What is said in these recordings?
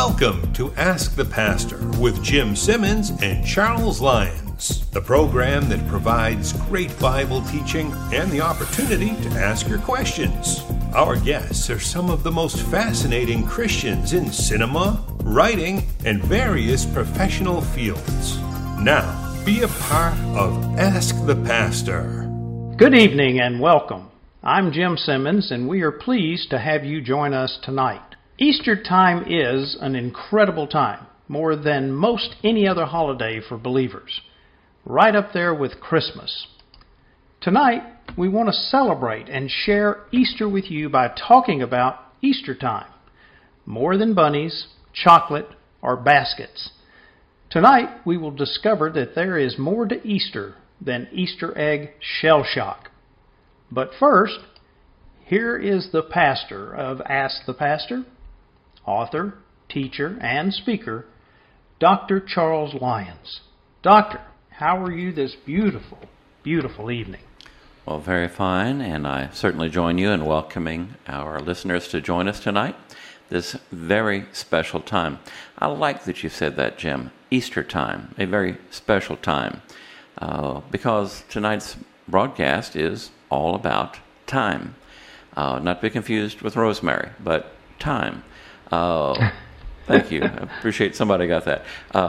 Welcome to Ask the Pastor with Jim Simmons and Charles Lyons, the program that provides great Bible teaching and the opportunity to ask your questions. Our guests are some of the most fascinating Christians in cinema, writing, and various professional fields. Now, be a part of Ask the Pastor. Good evening and welcome. I'm Jim Simmons, and we are pleased to have you join us tonight. Easter time is an incredible time, more than most any other holiday for believers, right up there with Christmas. Tonight, we want to celebrate and share Easter with you by talking about Easter time, more than bunnies, chocolate, or baskets. Tonight, we will discover that there is more to Easter than Easter egg shell shock. But first, here is the pastor of Ask the Pastor, author, teacher, and speaker, Dr. Charles Lyons. Doctor, how are you this beautiful, beautiful evening? Well, very fine, and I certainly join you in welcoming our listeners to join us tonight, this very special time. I like that you said that, Jim, Easter time, a very special time, because tonight's broadcast is all about time. Not to be confused with rosemary, but time. Thank you. I appreciate somebody got that.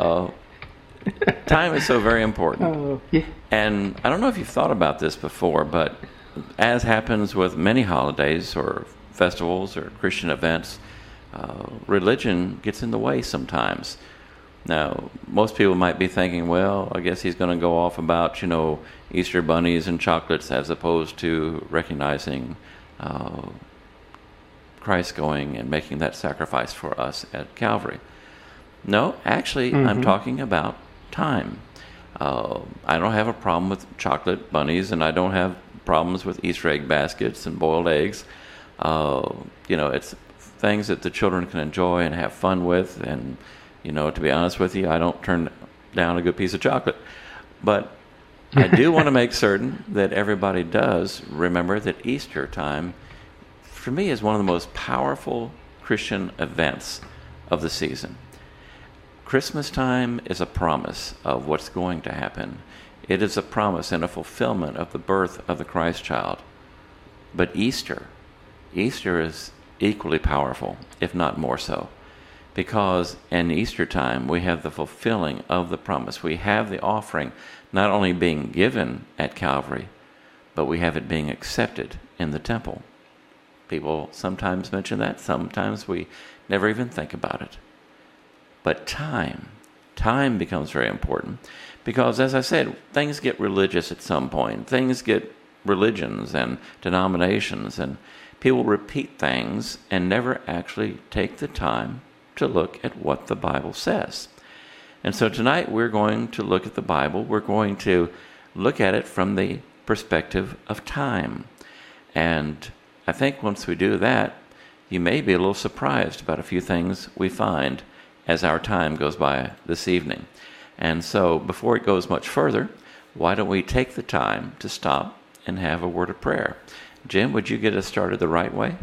Time is so very important. Yeah. And I don't know if you've thought about this before, but as happens with many holidays or festivals or Christian events, religion gets in the way sometimes. Now, most people might be thinking, well, I guess he's going to go off about, Easter bunnies and chocolates as opposed to recognizing Christ going and making that sacrifice for us at Calvary. No, actually, I'm talking about time. I don't have a problem with chocolate bunnies, and I don't have problems with Easter egg baskets and boiled eggs. It's things that the children can enjoy and have fun with, and, to be honest with you, I don't turn down a good piece of chocolate. But I do want to make certain that everybody does remember that Easter time, for me, is one of the most powerful Christian events of the season. Christmas time is a promise of what's going to happen. It is a promise and a fulfillment of the birth of the Christ child. But Easter is equally powerful, if not more so, because in Easter time we have the fulfilling of the promise. We have the offering not only being given at Calvary, but we have it being accepted in the temple. People sometimes mention that, sometimes we never even think about it. But time becomes very important because, as I said, things get religious at some point. Things get religions and denominations, and people repeat things and never actually take the time to look at what the Bible says. And so tonight we're going to look at the Bible. We're going to look at it from the perspective of time. And I think once we do that, you may be a little surprised about a few things we find as our time goes by this evening. And so before it goes much further, why don't we take the time to stop and have a word of prayer? Jim, would you get us started the right way?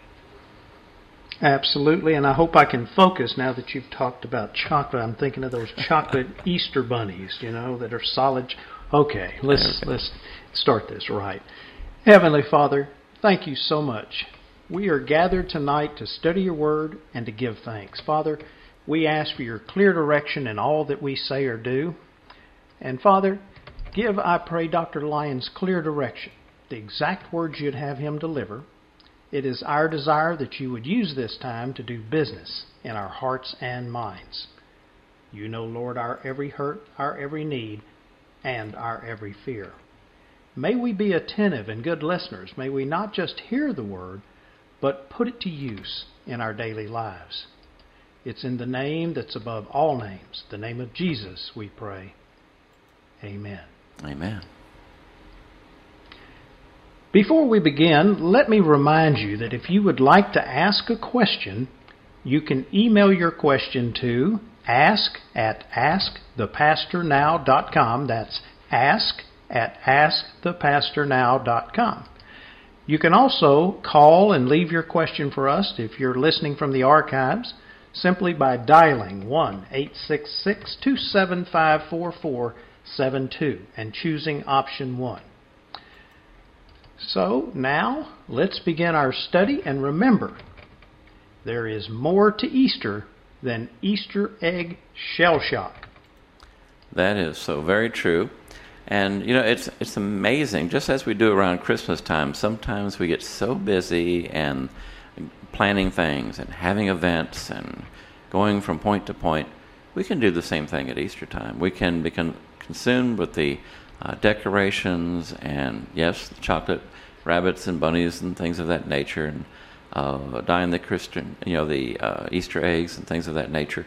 Absolutely, and I hope I can focus now that you've talked about chocolate. I'm thinking of those chocolate Easter bunnies, that are solid. Okay, let's start this right. Heavenly Father, thank you so much. We are gathered tonight to study your word and to give thanks. Father, we ask for your clear direction in all that we say or do. And Father, give, I pray, Dr. Lyons clear direction, the exact words you'd have him deliver. It is our desire that you would use this time to do business in our hearts and minds. You know, Lord, our every hurt, our every need, and our every fear. May we be attentive and good listeners. May we not just hear the word, but put it to use in our daily lives. It's in the name that's above all names, the name of Jesus, we pray. Amen. Amen. Before we begin, let me remind you that if you would like to ask a question, you can email your question to ask@askthepastornow.com. That's ask@askthepastornow.com. You can also call and leave your question for us if you're listening from the archives. simply by dialing 1-866-275-4472 and choosing option 1. So now, let's begin our study, and remember, there is more to Easter than Easter egg shell shock. That is so very true. And, it's amazing. Just as we do around Christmas time, sometimes we get so busy and planning things and having events and going from point to point. We can do the same thing at Easter time. We can become consumed with the decorations and, yes, the chocolate rabbits and bunnies and things of that nature, and dyeing the the Easter eggs and things of that nature.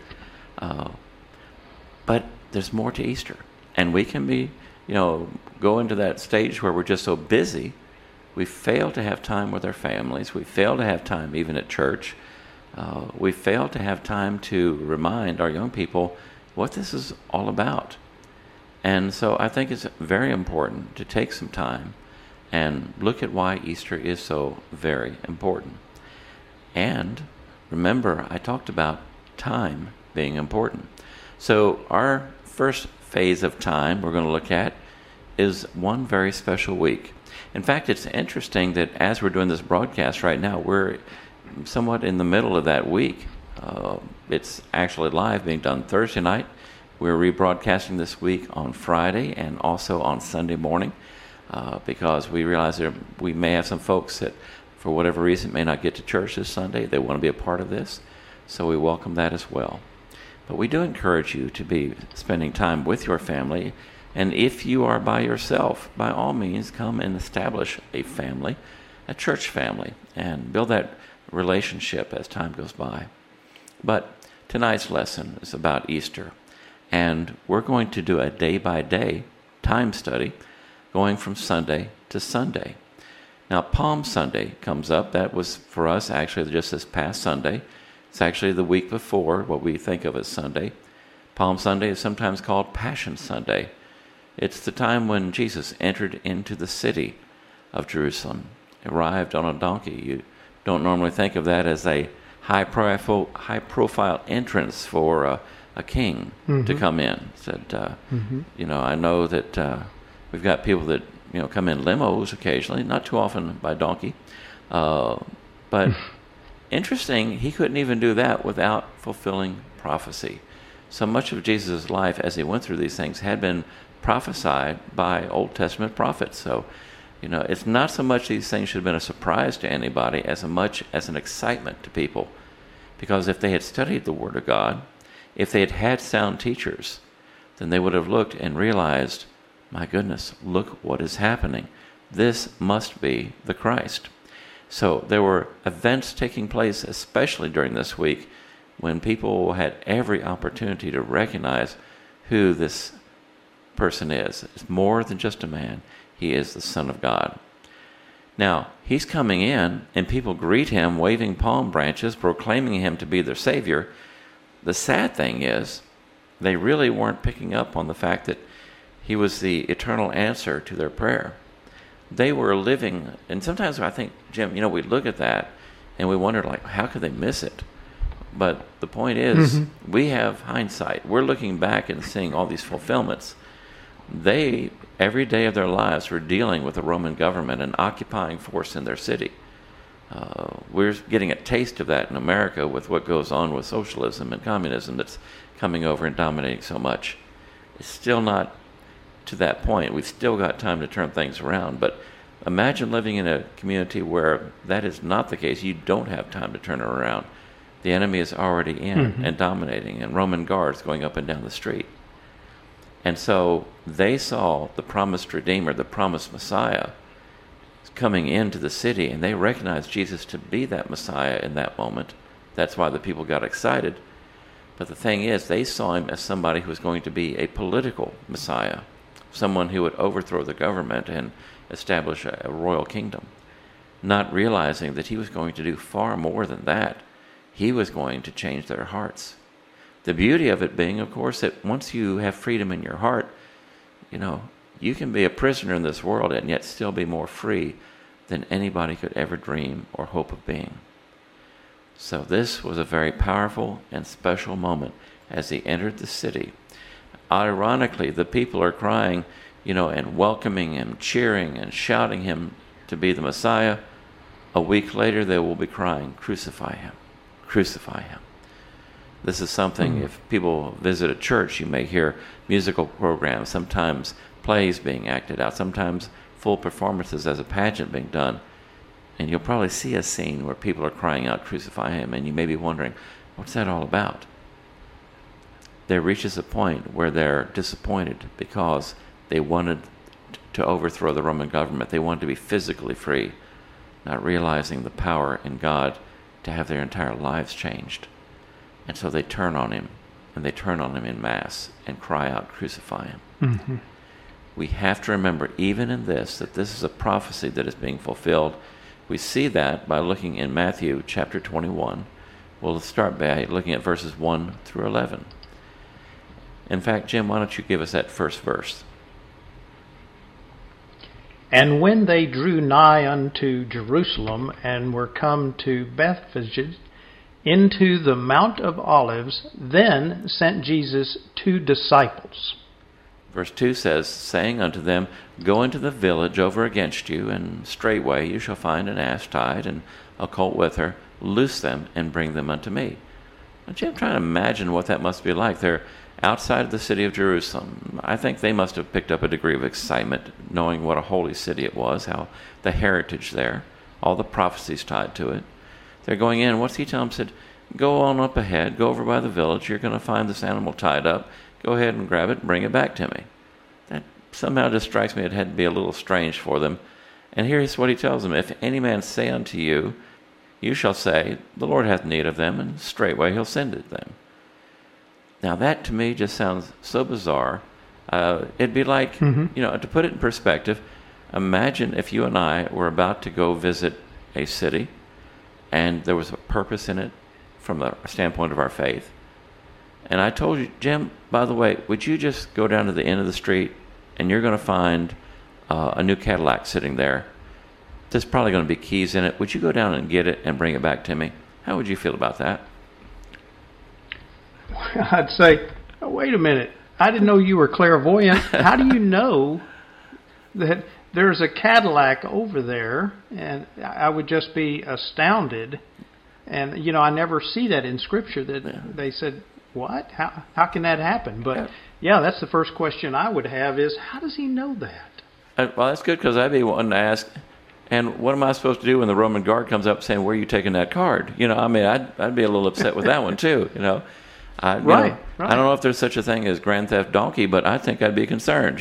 But there's more to Easter, and we can be, go into that stage where we're just so busy, we fail to have time with our families. We fail to have time even at church. We fail to have time to remind our young people what this is all about. And so I think it's very important to take some time and look at why Easter is so very important. And remember, I talked about time being important. So our first phase of time we're going to look at is one very special week. In fact, it's interesting that as we're doing this broadcast right now, we're somewhat in the middle of that week. It's actually live, being done Thursday night. We're rebroadcasting this week on Friday and also on Sunday morning because we realize we may have some folks that, for whatever reason, may not get to church this Sunday. They want to be a part of this, so we welcome that as well. But we do encourage you to be spending time with your family. And if you are by yourself, by all means, come and establish a family, a church family, and build that relationship as time goes by. But tonight's lesson is about Easter. And we're going to do a day-by-day time study going from Sunday to Sunday. Now, Palm Sunday comes up. That was, for us, actually just this past Sunday. It's actually the week before what we think of as Sunday. Palm Sunday is sometimes called Passion Sunday. It's the time when Jesus entered into the city of Jerusalem, arrived on a donkey. You don't normally think of that as a high-profile entrance for a king to come in. Said, I know that we've got people that come in limos occasionally, not too often by donkey, but interesting, he couldn't even do that without fulfilling prophecy. So much of Jesus' life as he went through these things had been prophesied by Old Testament prophets. So, it's not so much these things should have been a surprise to anybody as much as an excitement to people. Because if they had studied the Word of God, if they had had sound teachers, then they would have looked and realized, my goodness, look what is happening. This must be the Christ. So there were events taking place, especially during this week, when people had every opportunity to recognize who this person is. It's more than just a man. He is the Son of God. Now, he's coming in, and people greet him waving palm branches, proclaiming him to be their Savior. The sad thing is, they really weren't picking up on the fact that he was the eternal answer to their prayer. They were living, and sometimes I think, Jim, we look at that, and we wonder, how could they miss it? But the point is, we have hindsight. We're looking back and seeing all these fulfillments. They, every day of their lives, were dealing with the Roman government and occupying force in their city. We're getting a taste of that in America with what goes on with socialism and communism that's coming over and dominating so much. It's still not to that point. We've still got time to turn things around. But imagine living in a community where that is not the case. You don't have time to turn it around. The enemy is already in and dominating, and Roman guards going up and down the street. And so they saw the promised Redeemer, the promised Messiah, coming into the city, and they recognized Jesus to be that Messiah in that moment. That's why the people got excited. But the thing is, they saw him as somebody who was going to be a political Messiah, someone who would overthrow the government and establish a royal kingdom, not realizing that he was going to do far more than that. He was going to change their hearts. The beauty of it being, of course, that once you have freedom in your heart, you can be a prisoner in this world and yet still be more free than anybody could ever dream or hope of being. So this was a very powerful and special moment as he entered the city. Ironically, the people are crying, and welcoming him, cheering and shouting him to be the Messiah. A week later, they will be crying, "Crucify him, crucify him." This is something, if people visit a church, you may hear musical programs, sometimes plays being acted out, sometimes full performances as a pageant being done. And you'll probably see a scene where people are crying out, "Crucify him," and you may be wondering, what's that all about? There reaches a point where they're disappointed because they wanted to overthrow the Roman government. They wanted to be physically free, not realizing the power in God to have their entire lives changed. And so they turn on him, and they turn on him in mass and cry out, "Crucify him." Mm-hmm. We have to remember, even in this, that this is a prophecy that is being fulfilled. We see that by looking in Matthew chapter 21. We'll start by looking at verses 1 through 11. In fact, Jim, why don't you give us that first verse? "And when they drew nigh unto Jerusalem, and were come to Bethphage, into the Mount of Olives, then sent Jesus 2 disciples." Verse 2 says, "Saying unto them, Go into the village over against you, and straightway you shall find an ass tied, and a colt with her. Loose them, and bring them unto me." Now, Jim, trying to imagine what that must be like. They're outside of the city of Jerusalem. I think they must have picked up a degree of excitement, knowing what a holy city it was, how the heritage there, all the prophecies tied to it. They're going in. What's he telling them? Said, "Go on up ahead. Go over by the village. You're going to find this animal tied up. Go ahead and grab it and bring it back to me." That somehow just strikes me it had to be a little strange for them. And here's what he tells them: "If any man say unto you, you shall say, The Lord hath need of them, and straightway he'll send it them." Now that to me just sounds so bizarre. It'd be like, to put it in perspective, imagine if you and I were about to go visit a city, and there was a purpose in it from the standpoint of our faith. And I told you, "Jim, by the way, would you just go down to the end of the street, and you're going to find a new Cadillac sitting there. There's probably going to be keys in it. Would you go down and get it and bring it back to me?" How would you feel about that? I'd say, "Oh, wait a minute. I didn't know you were clairvoyant. How do you know that there's a Cadillac over there?" And I would just be astounded. And, I never see that in Scripture that they said, "What? How can that happen?" But, that's the first question I would have is, how does he know that? Well, that's good, because I'd be wanting to ask, and what am I supposed to do when the Roman guard comes up saying, "Where are you taking that card?" I'd be a little upset with that one, too, Right. I don't know if there's such a thing as Grand Theft Donkey, but I think I'd be concerned,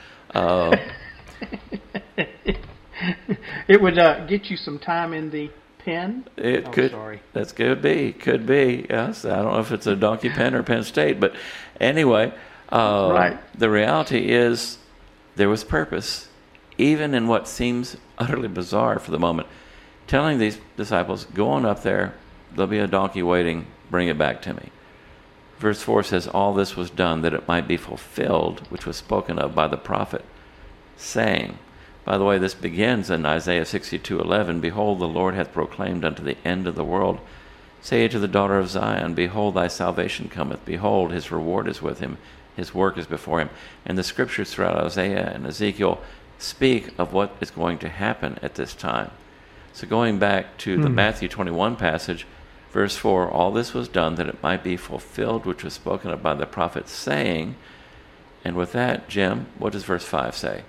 It would get you some time in the pen? It could. Sorry. That could be. Yes, I don't know if it's a Donkey Pen or Penn State, but anyway, right. The reality is there was purpose, even in what seems utterly bizarre for the moment. Telling these disciples, "Go on up there. There'll be a donkey waiting. Bring it back to me." Verse 4 says, "All this was done that it might be fulfilled, which was spoken of by the prophet, saying." By the way, this begins in Isaiah 62:11. "Behold, the Lord hath proclaimed unto the end of the world. Say to the daughter of Zion, Behold, thy salvation cometh. Behold, his reward is with him. His work is before him." And the scriptures throughout Isaiah and Ezekiel speak of what is going to happen at this time. So going back to the Matthew 21 passage, verse 4, "All this was done that it might be fulfilled, which was spoken of by the prophet, saying," and with that, Jim, what does verse 5 say?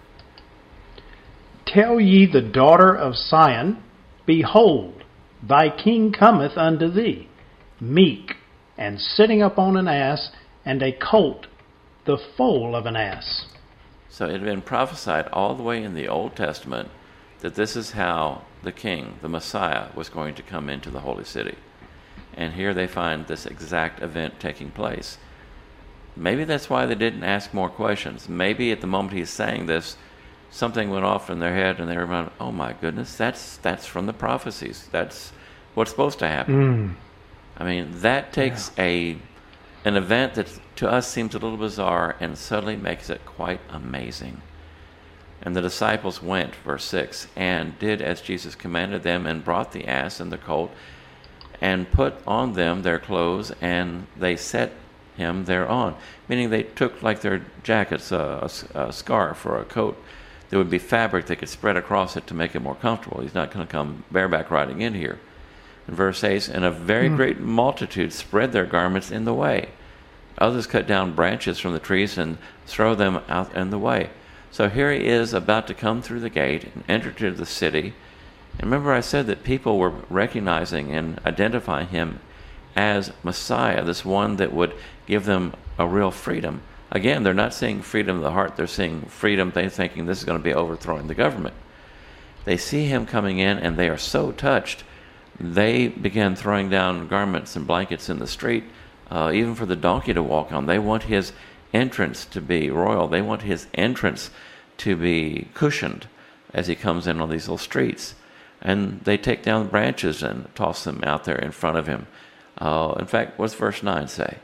"Tell ye the daughter of Zion, Behold, thy king cometh unto thee, meek, and sitting upon an ass, and a colt, the foal of an ass." So it had been prophesied all the way in the Old Testament that this is how the king, the Messiah, was going to come into the holy city. And here they find this exact event taking place. Maybe that's why they didn't ask more questions. Maybe at the moment he's saying this, something went off in their head and they remembered, "Oh my goodness, that's from the prophecies. That's what's supposed to happen." I mean, that takes an event that to us seems a little bizarre and suddenly makes it quite amazing. "And the disciples went," verse 6, "and did as Jesus commanded them, and brought the ass and the colt, and put on them their clothes, and they set him thereon. Meaning they took like their jackets, a scarf or a coat. There would be fabric they could spread across it to make it more comfortable. He's not going to come bareback riding in here. In verse 8, and a very great multitude spread their garments in the way. Others cut down branches from the trees and throw them out in the way. So here he is about to come through the gate and enter to the city. And remember I said that people were recognizing and identifying him as Messiah, this one that would give them a real freedom. Again, they're not seeing freedom of the heart. They're seeing freedom. They're thinking this is going to be overthrowing the government. They see him coming in, and they are so touched, they begin throwing down garments and blankets in the street, even for the donkey to walk on. They want his entrance to be royal. They want his entrance to be cushioned as he comes in on these little streets. And they take down branches and toss them out there in front of him. In fact, what's verse 9 say?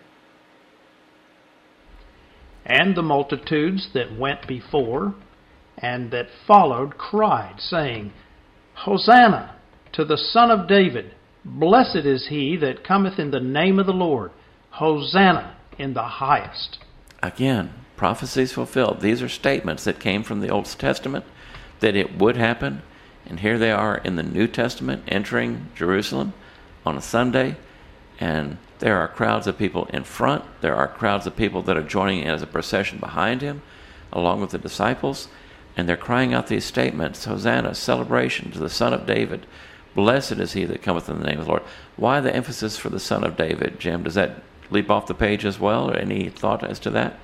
And the multitudes that went before and that followed cried, saying, Hosanna to the Son of David. Blessed is he that cometh in the name of the Lord. Hosanna in the highest. Again, prophecies fulfilled. These are statements that came from the Old Testament, that it would happen. And here they are in the New Testament, entering Jerusalem on a Sunday. And there are crowds of people in front. There are crowds of people that are joining in as a procession behind him, along with the disciples. And they're crying out these statements, Hosanna, celebration to the Son of David. Blessed is he that cometh in the name of the Lord. Why the emphasis for the Son of David, Jim? Does that leap off the page as well? Or any thought as to that?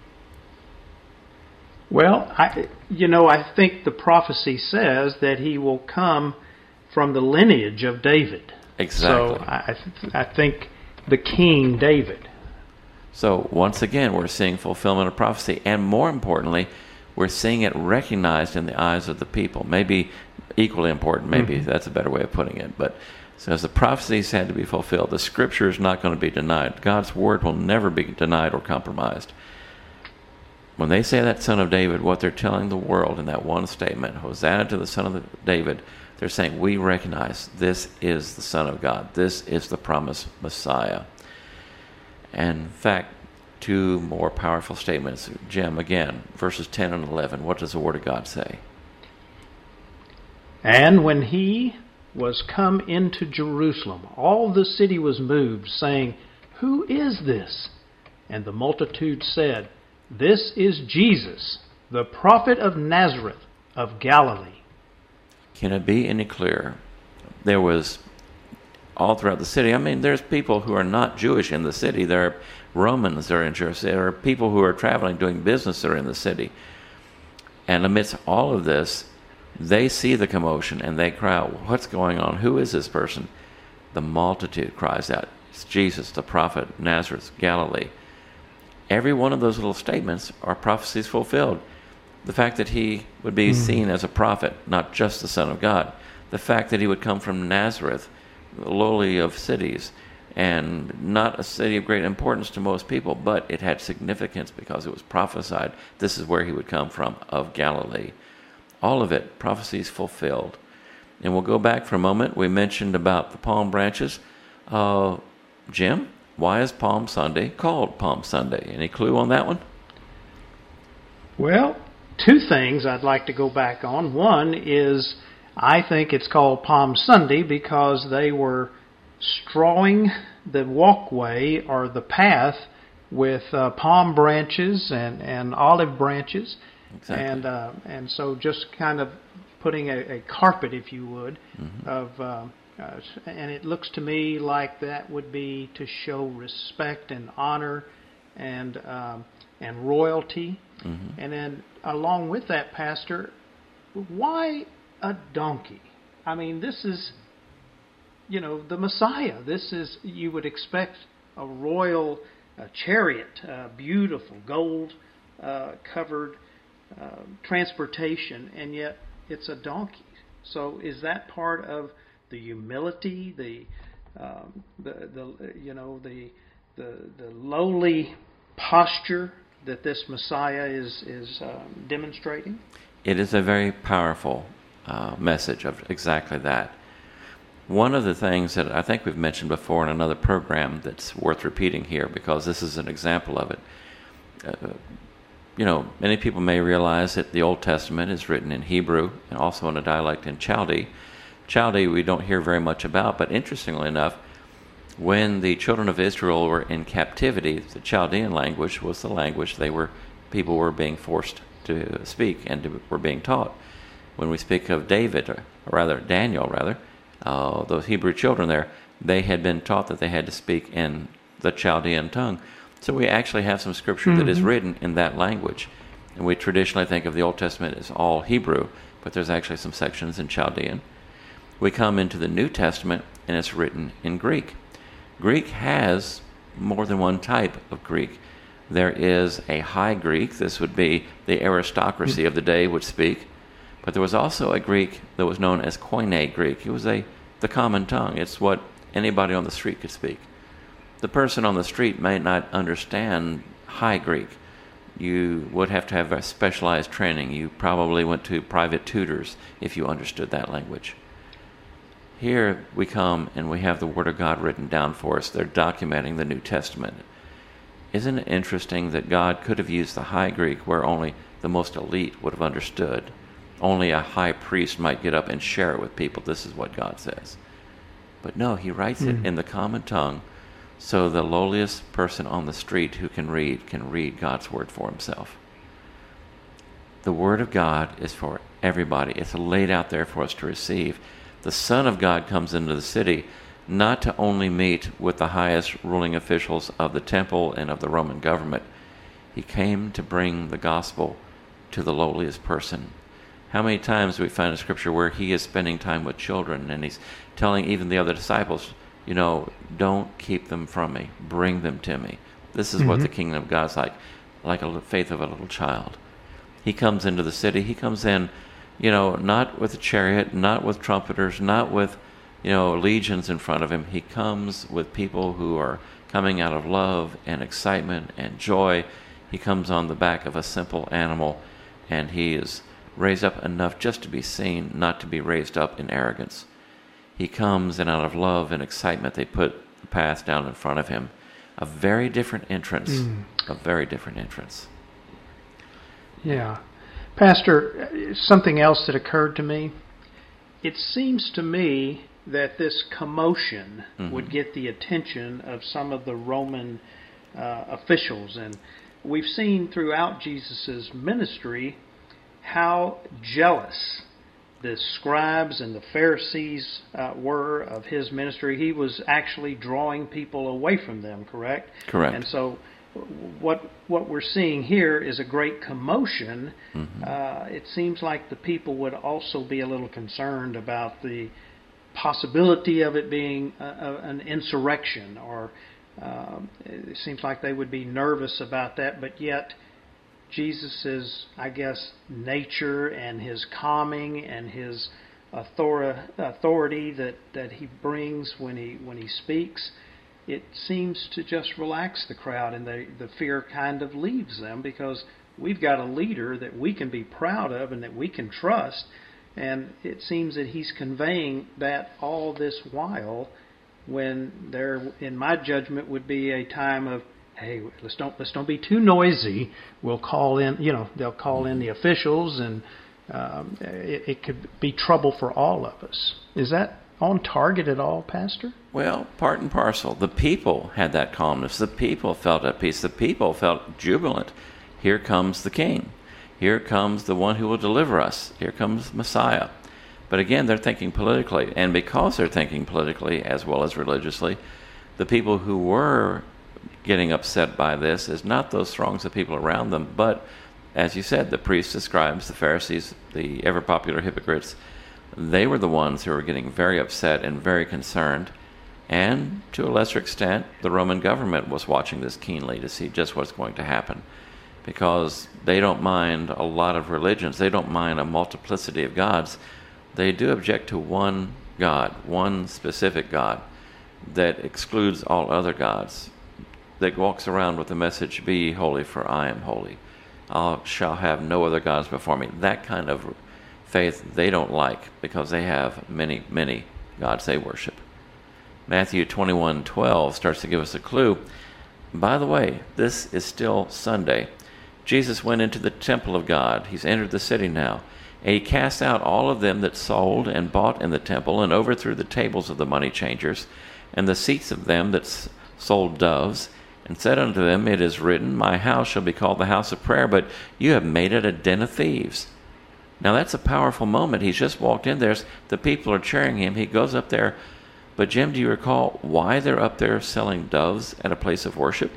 Well, I think the prophecy says that he will come from the lineage of David. Exactly. So I think the King David. So once again, we're seeing fulfillment of prophecy. And more importantly, we're seeing it recognized in the eyes of the people. Maybe equally important, maybe that's a better way of putting it. But so as the prophecies had to be fulfilled, the Scripture is not going to be denied. God's Word will never be denied or compromised. When they say that Son of David, what they're telling the world in that one statement, Hosanna to the Son of David, they're saying, we recognize this is the Son of God. This is the promised Messiah. And in fact, two more powerful statements. Jim, again, verses 10 and 11. What does the Word of God say? And when he was come into Jerusalem, all the city was moved, saying, Who is this? And the multitude said, This is Jesus, the prophet of Nazareth of Galilee. Can it be any clearer? There was all throughout the city. I mean, there's people who are not Jewish in the city. There are Romans that are in Jerusalem. There are people who are traveling, doing business that are in the city. And amidst all of this, they see the commotion and they cry out, what's going on? Who is this person? The multitude cries out, it's Jesus, the prophet, Nazareth, Galilee. Every one of those little statements are prophecies fulfilled. The fact that he would be seen as a prophet, not just the Son of God. The fact that he would come from Nazareth, the lowly of cities, and not a city of great importance to most people, but it had significance because it was prophesied. This is where he would come from, of Galilee. All of it, prophecies fulfilled. And we'll go back for a moment. We mentioned about the palm branches. Jim, why is Palm Sunday called Palm Sunday? Any clue on that one? Well, two things I'd like to go back on. One is I think it's called Palm Sunday because they were strawing the walkway or the path with palm branches and olive branches. Exactly. And so just kind of putting a carpet, if you would, of and it looks to me like that would be to show respect and honor and royalty. And then along with that, Pastor, why a donkey? I mean, this is, the Messiah. This is, you would expect a royal chariot, beautiful gold covered transportation, and yet it's a donkey. So is that part of the humility, the lowly posture that this Messiah is demonstrating? It is a very powerful message of exactly that. One of the things that I think we've mentioned before in another program that's worth repeating here, because this is an example of it. Many people may realize that the Old Testament is written in Hebrew and also in a dialect in Chaldee. Chaldee we don't hear very much about, but interestingly enough, when the children of Israel were in captivity, the Chaldean language was the language people were being forced to speak and were being taught. When we speak of Daniel, those Hebrew children there, they had been taught that they had to speak in the Chaldean tongue. So we actually have some scripture that is written in that language. And we traditionally think of the Old Testament as all Hebrew, but there's actually some sections in Chaldean. We come into the New Testament, and it's written in Greek. Greek has more than one type of Greek. There is a High Greek. This would be the aristocracy of the day would speak. But there was also a Greek that was known as Koine Greek. It was the common tongue. It's what anybody on the street could speak. The person on the street may not understand High Greek. You would have to have a specialized training. You probably went to private tutors if you understood that language. Here we come and we have the Word of God written down for us. They're documenting the New Testament. Isn't it interesting that God could have used the High Greek where only the most elite would have understood? Only a high priest might get up and share it with people. This is what God says. But no, he writes it in the common tongue so the lowliest person on the street who can read God's Word for himself. The Word of God is for everybody. It's laid out there for us to receive. The Son of God comes into the city not to only meet with the highest ruling officials of the temple and of the Roman government. He came to bring the gospel to the lowliest person. How many times do we find in Scripture where he is spending time with children and he's telling even the other disciples, don't keep them from me. Bring them to me. This is what the kingdom of God is like a faith of a little child. He comes into the city. He comes in, not with a chariot, not with trumpeters, not with, legions in front of him. He comes with people who are coming out of love and excitement and joy. He comes on the back of a simple animal, and he is raised up enough just to be seen, not to be raised up in arrogance. He comes, and out of love and excitement, they put the path down in front of him. A very different entrance. A very different entrance. Yeah. Pastor, something else that occurred to me. It seems to me that this commotion would get the attention of some of the Roman officials. And we've seen throughout Jesus' ministry how jealous the scribes and the Pharisees were of his ministry. He was actually drawing people away from them, correct? Correct. And so what we're seeing here is a great commotion. It seems like the people would also be a little concerned about the possibility of it being an insurrection, or it seems like they would be nervous about that, but yet Jesus' nature and his calming and his authority that he brings when he speaks, it seems to just relax the crowd, and the fear kind of leaves them, because we've got a leader that we can be proud of and that we can trust, and it seems that he's conveying that all this while when there, in my judgment, would be a time of, hey, let's don't be too noisy. We'll call in, they'll call in the officials, and it could be trouble for all of us. Is that on target at all, Pastor? Well, part and parcel. The people had that calmness. The people felt at peace. The people felt jubilant. Here comes the King. Here comes the one who will deliver us. Here comes Messiah. But again, they're thinking politically. And because they're thinking politically as well as religiously, the people who were getting upset by this is not those throngs of people around them, but, as you said, the priests, the scribes, the Pharisees, the ever-popular hypocrites. They were the ones who were getting very upset and very concerned. And to a lesser extent, the Roman government was watching this keenly to see just what's going to happen, because they don't mind a lot of religions. They don't mind a multiplicity of gods. They do object to one God, one specific God that excludes all other gods, that walks around with the message, "Be ye holy, for I am holy. I shall have no other gods before me." That kind of faith they don't like, because they have many, many gods they worship. Matthew 21:12 starts to give us a clue. By the way, this is still Sunday. Jesus went into the temple of God. He's entered the city now. And he cast out all of them that sold and bought in the temple, and overthrew the tables of the money changers, and the seats of them that sold doves, and said unto them, It is written, My house shall be called the house of prayer, but you have made it a den of thieves. Now that's a powerful moment. He's just walked in there. The people are cheering him. He goes up there. But Jim, do you recall why they're up there selling doves at a place of worship?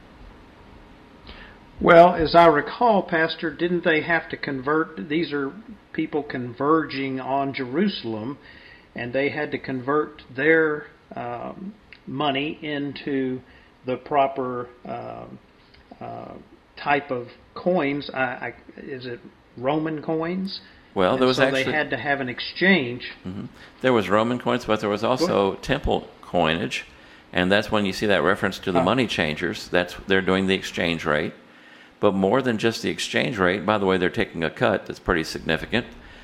Well, as I recall, Pastor, didn't they have to convert? These are people converging on Jerusalem, and they had to convert their money into the proper type of coins. Is it Roman coins? Well, there was so actually... they had to have an exchange. Mm-hmm. There was Roman coins, but there was also temple coinage, and that's when you see that reference to the money changers. They're doing the exchange rate. But more than just the exchange rate, by the way, they're taking a cut that's pretty significant.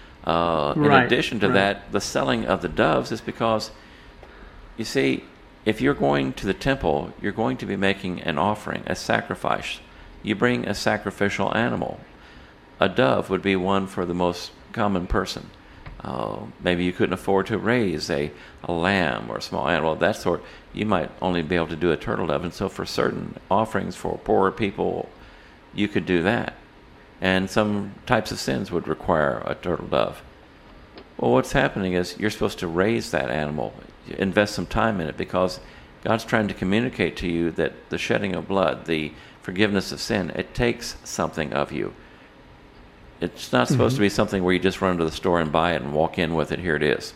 In addition to that, the selling of the doves is because, you see, if you're going to the temple, you're going to be making an offering, a sacrifice. You bring a sacrificial animal. A dove would be one for the most common person. Maybe you couldn't afford to raise a lamb or a small animal of that sort. You might only be able to do a turtle dove. And so for certain offerings for poorer people, you could do that. And some types of sins would require a turtle dove. Well, what's happening is you're supposed to raise that animal, invest some time in it, because God's trying to communicate to you that the shedding of blood, the forgiveness of sin, it takes something of you. It's not supposed to be something where you just run to the store and buy it and walk in with it, here it is.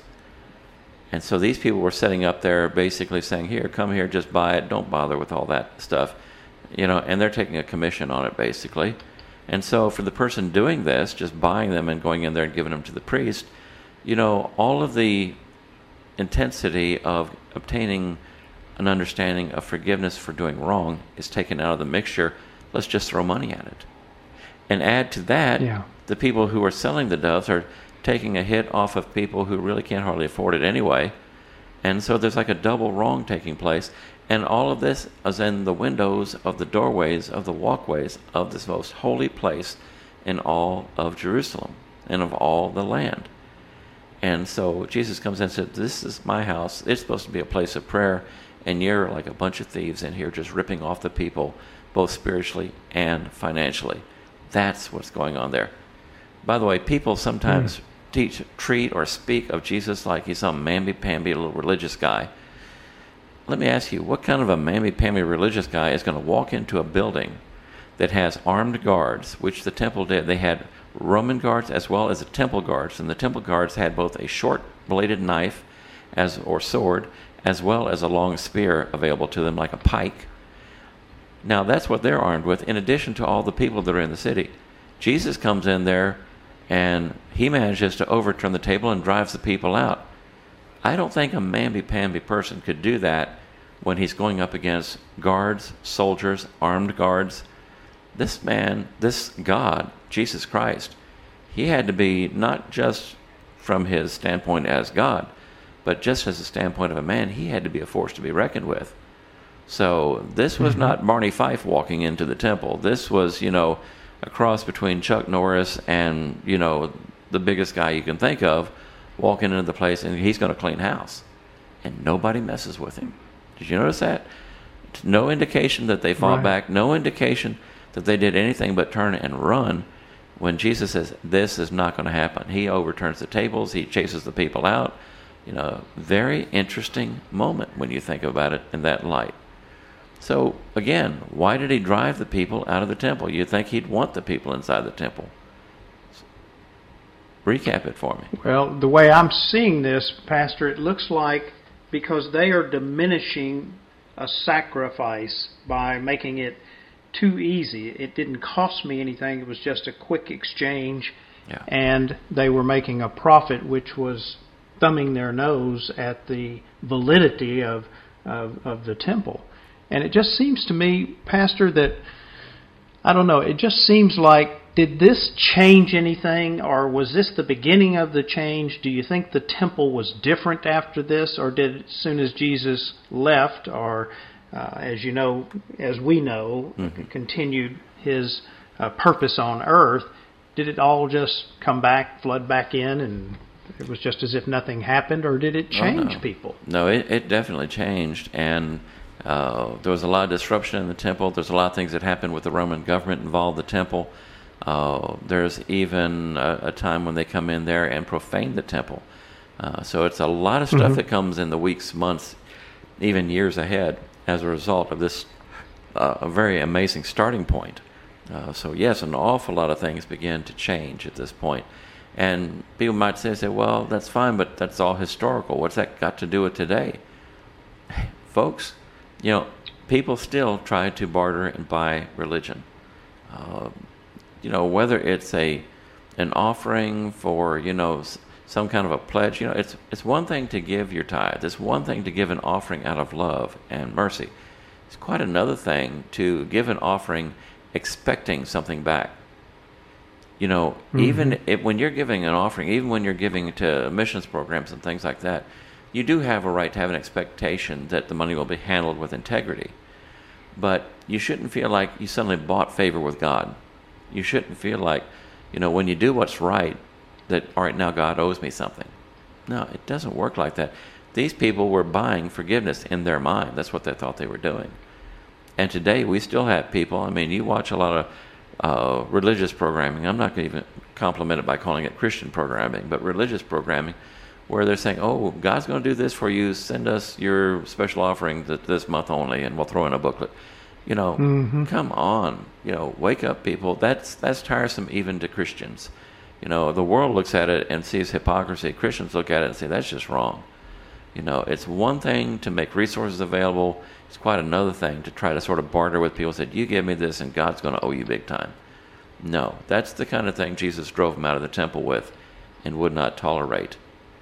And so these people were setting up there basically saying, here, come here, just buy it, don't bother with all that stuff. And they're taking a commission on it, basically. And so for the person doing this, just buying them and going in there and giving them to the priest, all of the intensity of obtaining an understanding of forgiveness for doing wrong is taken out of the mixture. Let's just throw money at it. And add to that, the people who are selling the doves are taking a hit off of people who really can't hardly afford it anyway. And so there's like a double wrong taking place. And all of this is in the windows of the doorways of the walkways of this most holy place in all of Jerusalem and of all the land. And so Jesus comes in and said, this is my house. It's supposed to be a place of prayer. And you're like a bunch of thieves in here just ripping off the people, both spiritually and financially. That's what's going on there. By the way, people sometimes treat or speak of Jesus like he's some mamby-pamby little religious guy. Let me ask you, what kind of a mamby-pamby religious guy is going to walk into a building that has armed guards, which the temple did? They had Roman guards as well as the temple guards, and the temple guards had both a short-bladed knife or sword as well as a long spear available to them like a pike. Now that's what they're armed with, in addition to all the people that are in the city. Jesus comes in there and he manages to overturn the table and drives the people out. I don't think a mamby-pamby person could do that when he's going up against guards, soldiers, armed guards. This man, this God, Jesus Christ, he had to be not just from his standpoint as God, but just as a standpoint of a man, he had to be a force to be reckoned with. So this was not Barney Fife walking into the temple. This was, a cross between Chuck Norris and, the biggest guy you can think of walking into the place, and he's going to clean house. And nobody messes with him. Did you notice that? No indication that they fought back. No indication that they did anything but turn and run. When Jesus says, this is not going to happen. He overturns the tables. He chases the people out. Very interesting moment when you think about it in that light. So, again, why did he drive the people out of the temple? You'd think he'd want the people inside the temple. Recap it for me. Well, the way I'm seeing this, Pastor, it looks like because they are diminishing a sacrifice by making it too easy. It didn't cost me anything. It was just a quick exchange. Yeah. And they were making a profit, which was thumbing their nose at the validity of the temple. And it just seems to me, Pastor, that, I don't know, it just seems like did this change anything, or was this the beginning of the change? Do you think the temple was different after this, or did as soon as Jesus left, or as we know, continued his purpose on earth, did it all just come back, flood back in, and it was just as if nothing happened, or did it change people? No, it definitely changed, and there was a lot of disruption in the temple. There's a lot of things that happened with the Roman government involved the temple. There's even a time when they come in there and profane the temple. So it's a lot of stuff that comes in the weeks, months, even years ahead as a result of this a very amazing starting point. So yes, an awful lot of things begin to change at this point. And people might say, well, that's fine, but that's all historical. What's that got to do with today? Folks, people still try to barter and buy religion. Whether it's an offering for, some kind of a pledge, it's one thing to give your tithe. It's one thing to give an offering out of love and mercy. It's quite another thing to give an offering expecting something back. Even when you're giving an offering, even when you're giving to missions programs and things like that, you do have a right to have an expectation that the money will be handled with integrity. But you shouldn't feel like you suddenly bought favor with God. You shouldn't feel like, when you do what's right, that, all right, now God owes me something. No, it doesn't work like that. These people were buying forgiveness in their mind. That's what they thought they were doing. And today we still have people, you watch a lot of religious programming. I'm not going to even compliment it by calling it Christian programming, but religious programming, where they're saying, oh, God's going to do this for you. Send us your special offering this month only, and we'll throw in a booklet. Come on. Wake up, people. That's tiresome even to Christians. The world looks at it and sees hypocrisy. Christians look at it and say, that's just wrong. It's one thing to make resources available. It's quite another thing to try to sort of barter with people. Say, you give me this and God's going to owe you big time. No, that's the kind of thing Jesus drove them out of the temple with and would not tolerate.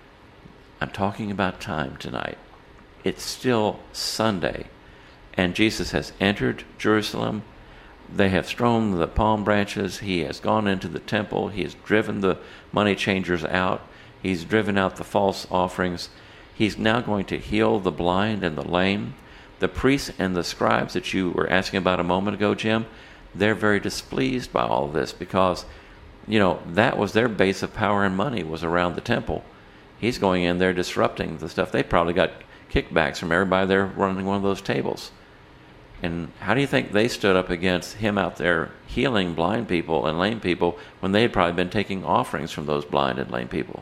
I'm talking about time tonight. It's still Sunday, and Jesus has entered Jerusalem. They have strewn the palm branches. He has gone into the temple. He has driven the money changers out. He's driven out the false offerings. He's now going to heal the blind and the lame. The priests and the scribes that you were asking about a moment ago, Jim, they're very displeased by all this because, that was their base of power and money was around the temple. He's going in there disrupting the stuff. They probably got kickbacks from everybody there running one of those tables. And how do you think they stood up against him out there healing blind people and lame people when they had probably been taking offerings from those blind and lame people?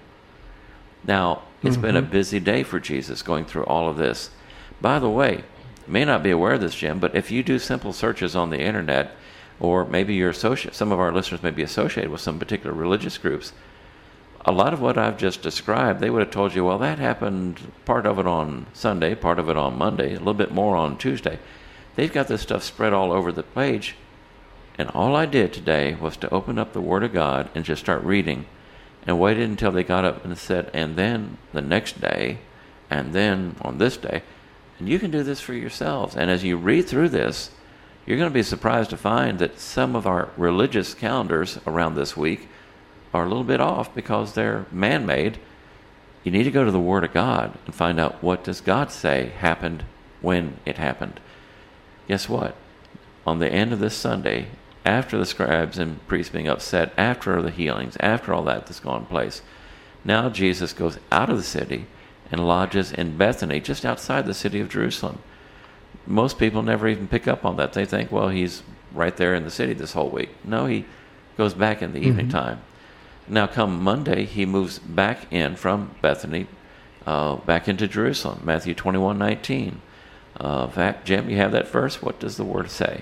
Now, it's been a busy day for Jesus going through all of this. By the way, you may not be aware of this, Jim, but if you do simple searches on the internet, or maybe you're some of our listeners may be associated with some particular religious groups, a lot of what I've just described, they would have told you, well, that happened, part of it on Sunday, part of it on Monday, a little bit more on Tuesday. They've got this stuff spread all over the page, and all I did today was to open up the Word of God and just start reading, and waited until they got up and said, and then the next day, and then on this day. And you can do this for yourselves. And as you read through this, you're going to be surprised to find that some of our religious calendars around this week are a little bit off because they're man-made. You need to go to the Word of God and find out, what does God say happened when it happened. Guess what? On the end of this Sunday, after the scribes and priests being upset, after the healings, after all that's gone place, now Jesus goes out of the city and lodges in Bethany, just outside the city of Jerusalem. Most people never even pick up on that. They think, well, he's right there in the city this whole week. No, he goes back in the evening time. Now, come Monday, he moves back in from Bethany, back into Jerusalem, Matthew 21:19. In fact, Jim, you have that verse. What does the Word say?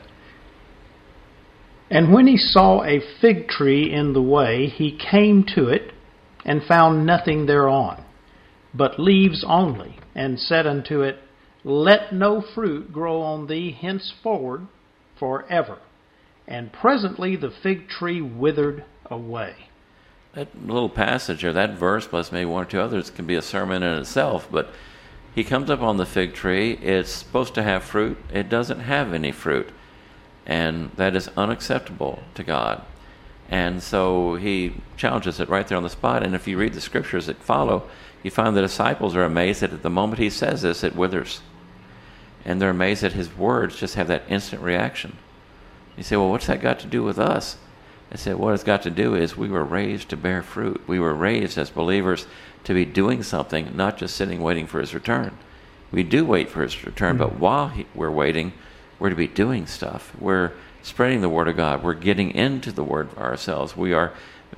And when he saw a fig tree in the way, he came to it, and found nothing thereon, but leaves only, and said unto it, Let no fruit grow on thee henceforward forever. And presently the fig tree withered away. That little passage, or that verse, plus maybe one or two others, can be a sermon in itself, but he comes up on the fig tree. It's supposed to have fruit. It doesn't have any fruit. And that is unacceptable to God. And so he challenges it right there on the spot. And if you read the scriptures that follow, you find the disciples are amazed that at the moment he says this, it withers. And they're amazed that his words just have that instant reaction. You say, well, what's that got to do with us? I said, what it's got to do is we were raised to bear fruit. We were raised as believers to be doing something, not just sitting waiting for his return. We do wait for his return, but while we're waiting, we're to be doing stuff. We're spreading the word of God. We're getting into the word ourselves. We are,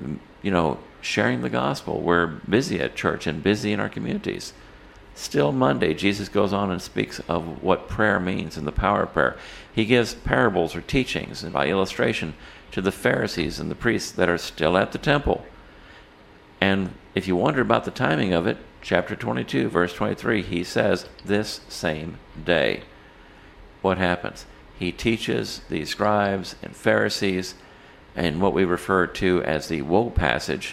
sharing the gospel. We're busy at church and busy in our communities. Still Monday, Jesus goes on and speaks of what prayer means and the power of prayer. He gives parables or teachings, and by illustration, to the Pharisees and the priests that are still at the temple. And if you wonder about the timing of it, chapter 22, verse 23, he says, this same day. What happens? He teaches the scribes and Pharisees in what we refer to as the woe passage.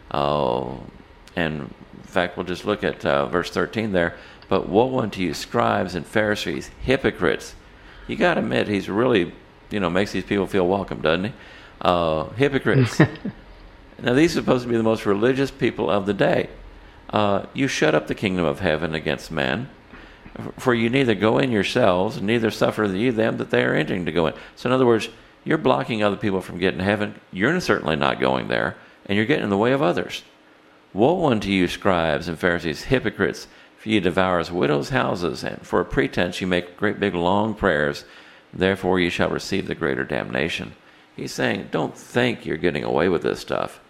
And in fact, we'll just look at verse 13 there. But woe unto you, scribes and Pharisees, hypocrites. You got to admit, he's really, makes these people feel welcome, doesn't he? Hypocrites. Now, these are supposed to be the most religious people of the day. You shut up the kingdom of heaven against men, for you neither go in yourselves, neither suffer ye them that they are entering to go in. So in other words, you're blocking other people from getting to heaven. You're certainly not going there, and you're getting in the way of others. Woe unto you, scribes and Pharisees, hypocrites, for ye devour as widows' houses, and for a pretense you make great big long prayers. Therefore ye shall receive the greater damnation. He's saying, don't think you're getting away with this stuff.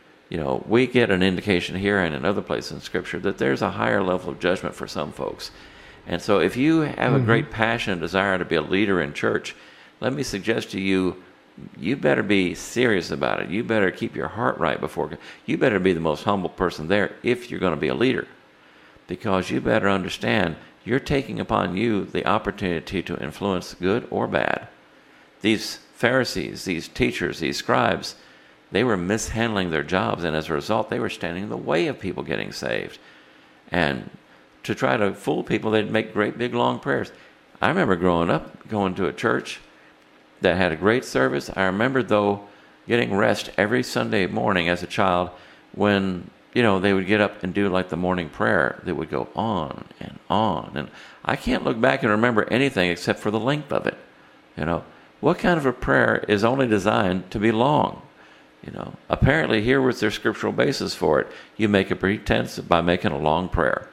We get an indication here and in other places in Scripture that there's a higher level of judgment for some folks. And so if you have a great passion and desire to be a leader in church, let me suggest to you, you better be serious about it. You better keep your heart right before God. You better be the most humble person there if you're going to be a leader. Because you better understand, you're taking upon you the opportunity to influence good or bad. These Pharisees, these teachers, these scribes, they were mishandling their jobs, and as a result, they were standing in the way of people getting saved. And to try to fool people, they'd make great big long prayers. I remember growing up, going to a church that had a great service. I remember, though, getting rest every Sunday morning as a child when, they would get up and do like the morning prayer that would go on and on. And I can't look back and remember anything except for the length of it. What kind of a prayer is only designed to be long? Apparently here was their scriptural basis for it. You make a pretense by making a long prayer.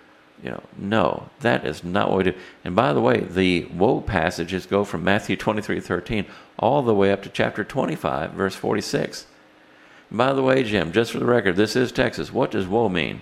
No, that is not what we do. And by the way, the woe passages go from Matthew 23:13 all the way up to chapter 25, verse 46. And by the way, Jim, just for the record, this is Texas. What does woe mean?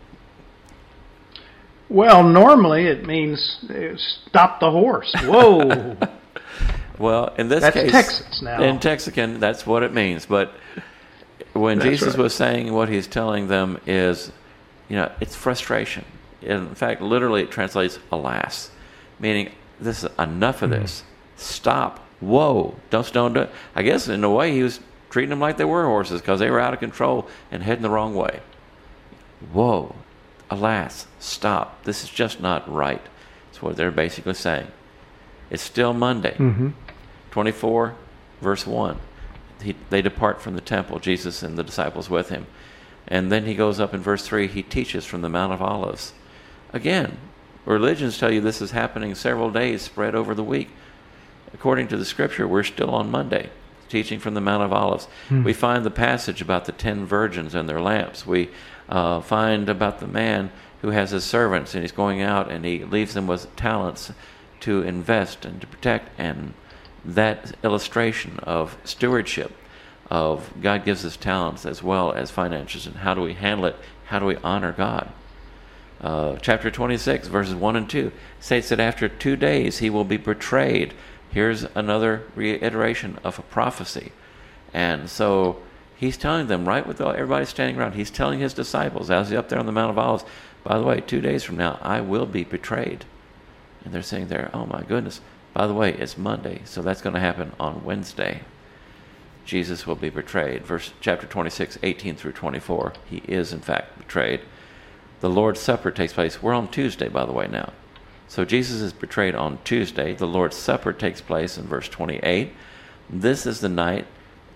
Well, normally it means stop the horse. Whoa. Well, in this that's case, Texas now. In Texican, that's what it means. But when Jesus was saying what he's telling them is, it's frustration. In fact, literally it translates alas, meaning this is enough of this. Stop. Whoa. Don't do it. I guess in a way he was treating them like they were horses because they were out of control and heading the wrong way. Whoa. Alas. Stop. This is just not right. That's what they're basically saying. It's still Monday. 24, verse 1. They depart from the temple, Jesus and the disciples with him. And then he goes up in verse 3, he teaches from the Mount of Olives. Again, religions tell you this is happening several days spread over the week. According to the Scripture, we're still on Monday, teaching from the Mount of Olives. We find the passage about the 10 virgins and their lamps. We find about the man who has his servants, and he's going out and he leaves them with talents to invest and to protect, and that illustration of stewardship, of God gives us talents as well as finances, and how do we handle it? How do we honor God? Chapter 26, verses 1 and 2 states that after 2 days he will be betrayed. Here's another reiteration of a prophecy. And so he's telling them, right with everybody standing around, he's telling his disciples as he's up there on the Mount of Olives, by the way, 2 days from now, I will be betrayed. And they're saying there, oh my goodness, by the way, it's Monday, so that's going to happen on Wednesday. Jesus will be betrayed. Chapter 26, 18 through 24, he is in fact betrayed. The Lord's Supper takes place. We're on Tuesday, by the way, now. So Jesus is betrayed on Tuesday. The Lord's Supper takes place in verse 28. This is the night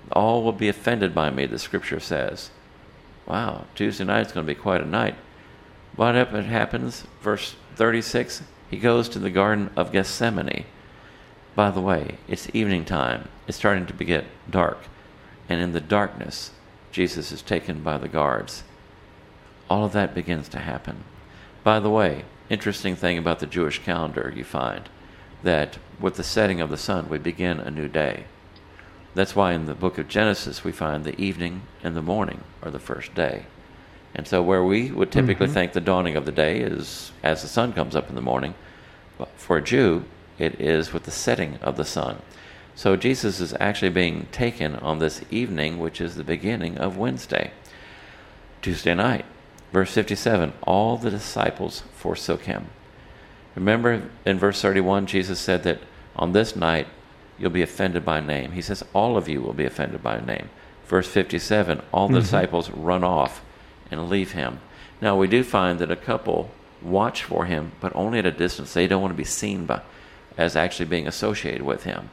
All will be offended by me, the scripture says. Wow, Tuesday night's going to be quite a night. What happens? Verse 36, he goes to the Garden of Gethsemane. By the way, it's evening time. It's starting to get dark. And in the darkness, Jesus is taken by the guards. All of that begins to happen. By the way, interesting thing about the Jewish calendar, you find that with the setting of the sun, we begin a new day. That's why in the book of Genesis, we find the evening and the morning are the first day. And so where we would typically think the dawning of the day is as the sun comes up in the morning, but for a Jew, it is with the setting of the sun. So Jesus is actually being taken on this evening, which is the beginning of Wednesday. Tuesday night, verse 57, all the disciples forsook him. Remember in verse 31, Jesus said that on this night you'll be offended by name. He says all of you will be offended by name. Verse 57, all the disciples run off and leave him. Now we do find that a couple watch for him, but only at a distance. They don't want to be seen as actually being associated with him.